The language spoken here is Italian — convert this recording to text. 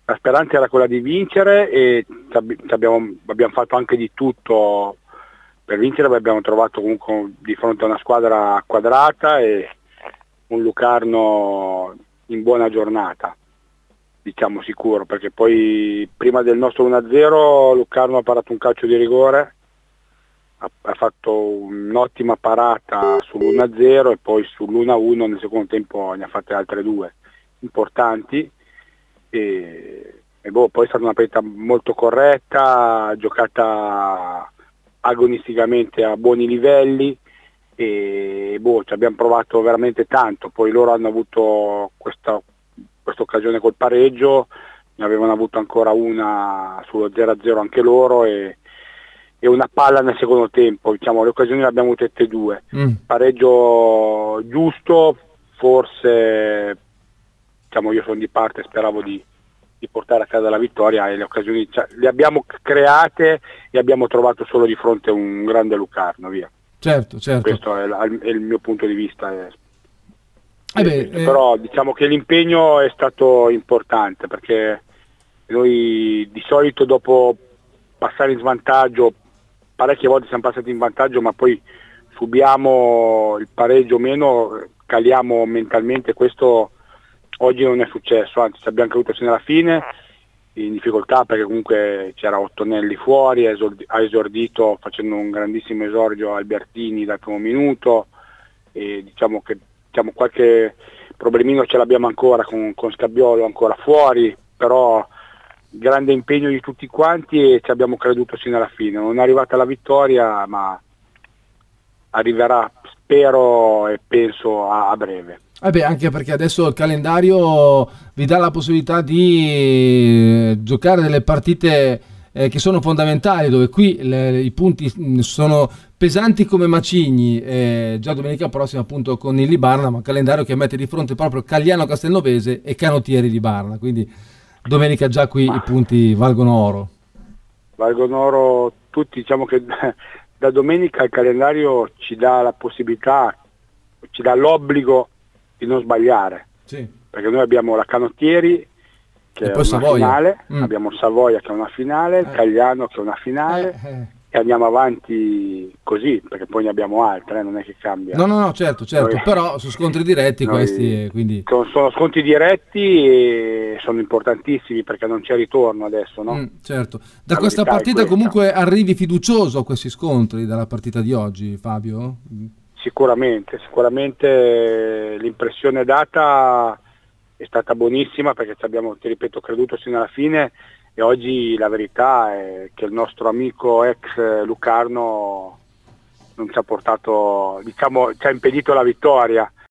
La speranza era quella di vincere e abbiamo fatto anche di tutto per vincere, ma abbiamo trovato comunque di fronte a una squadra quadrata e un Lucarno in buona giornata, diciamo sicuro, perché poi prima del nostro 1-0 Lucarno ha parato un calcio di rigore, ha fatto un'ottima parata sull'1-0 e poi sull'1-1 nel secondo tempo ne ha fatte altre due importanti e poi è stata una partita molto corretta, giocata agonisticamente a buoni livelli e ci abbiamo provato veramente tanto. Poi loro hanno avuto questa occasione col pareggio, ne avevano avuto ancora una sullo 0-0 anche loro e una palla nel secondo tempo, diciamo le occasioni le abbiamo avute tutte e due. Pareggio giusto, forse diciamo io sono di parte, speravo di portare a casa la vittoria e le occasioni le abbiamo create e abbiamo trovato solo di fronte a un grande Lucarno, via. Certo. Questo è il mio punto di vista. Però diciamo che l'impegno è stato importante perché noi di solito dopo passare in svantaggio, parecchie volte siamo passati in vantaggio ma poi subiamo il pareggio o meno, caliamo mentalmente, questo oggi non è successo, anzi ci abbiamo creduto fino alla fine in difficoltà perché comunque c'era Ottonelli fuori, ha esordito facendo un grandissimo esordio Albertini dal primo minuto e diciamo che qualche problemino ce l'abbiamo ancora con Scabbiolo ancora fuori, però grande impegno di tutti quanti e ci abbiamo creduto fino alla fine. Non è arrivata la vittoria ma arriverà, spero e penso a breve. Anche perché adesso il calendario vi dà la possibilità di giocare delle partite che sono fondamentali, dove qui i punti sono pesanti come macigni, già domenica prossima appunto con il Libarna, ma un calendario che mette di fronte proprio Cagliano Castelnovese e Canottieri di Barna, quindi domenica già qui i punti valgono oro. Valgono oro tutti, diciamo che da domenica il calendario ci dà la possibilità, ci dà l'obbligo di non sbagliare, sì. Perché noi abbiamo la Canottieri che è una finale, abbiamo Savoia che è una finale, il Cagliano che è una finale e andiamo avanti così perché poi ne abbiamo altre, non è che cambia. No, certo, noi, però su scontri diretti questi quindi sono scontri diretti e sono importantissimi perché non c'è ritorno adesso, no? Certo. Da questa partita comunque arrivi fiducioso a questi scontri dalla partita di oggi, Fabio? Sicuramente l'impressione data è stata buonissima perché ci abbiamo, ti ripeto, creduto fino alla fine e oggi la verità è che il nostro amico ex Lucarno non ci ha portato, diciamo, ci ha impedito la vittoria